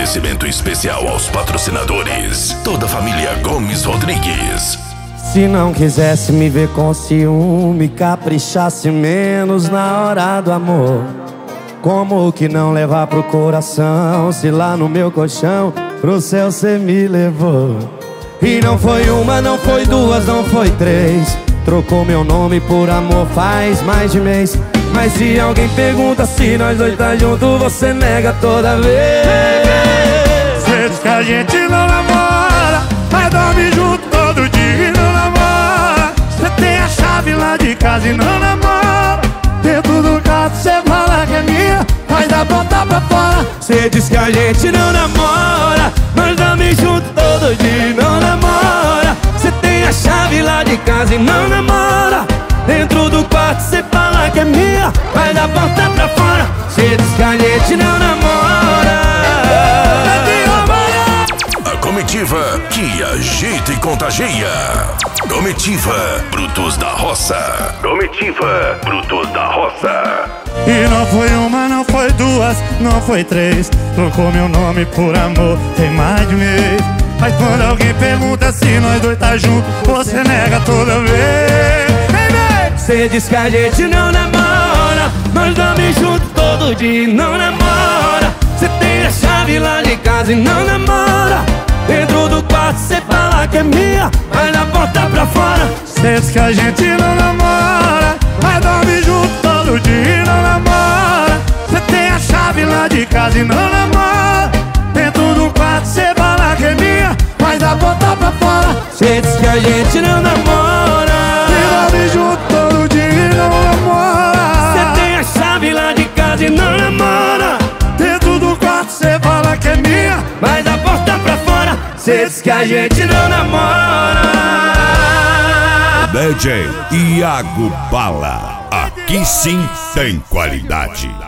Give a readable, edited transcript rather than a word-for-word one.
Oferecimento especial aos patrocinadores. Toda a família Gomes Rodrigues. Se não quisesse me ver com ciúme, caprichasse menos na hora do amor. Como que não levar pro coração, se lá no meu colchão pro céu cê me levou? E não foi uma, não foi duas, não foi três. Trocou meu nome por amor faz mais de mês. Mas se alguém pergunta se nós dois tá junto, você nega toda vez. Cê diz que a gente não namora, mas dorme junto todo dia e não namora. Cê tem a chave lá de casa e não namora. Dentro do carro cê fala que é minha, mas dá botar pra fora. Cê diz que a gente não namora, mas dorme junto todo dia e não namora. Cê tem a chave lá de casa e não namora. Dentro do quarto cê fala que é minha, mas dá porta pra fora. Cê diz que a gente não namora. A comitiva que agita e contagia. Comitiva Brutos da Roça. Comitiva Brutos da Roça. E não foi uma, não foi duas, não foi três. Trocou meu nome por amor tem mais de mês. Mas quando alguém pergunta se nós dois tá junto, você nega toda vez. Cê diz que a gente não namora, mas dorme junto todo dia e não namora. Cê tem a chave lá de casa e não namora. Dentro do quarto cê fala que é minha, mas na porta pra fora. Cê diz que a gente não namora, mas dorme junto todo dia e não namora. Cê tem a chave lá de casa e não namora. Dentro do quarto cê fala que é minha, mas na porta pra fora. Cê diz que a gente não namora, dorme junto todo dia e não namora. Cê tem a chave lá de casa e não namora. Dentro do quarto cê fala que é minha, mas da porta pra fora. Cê diz que a gente não namora. DJ Iago Bala. Aqui sim tem qualidade.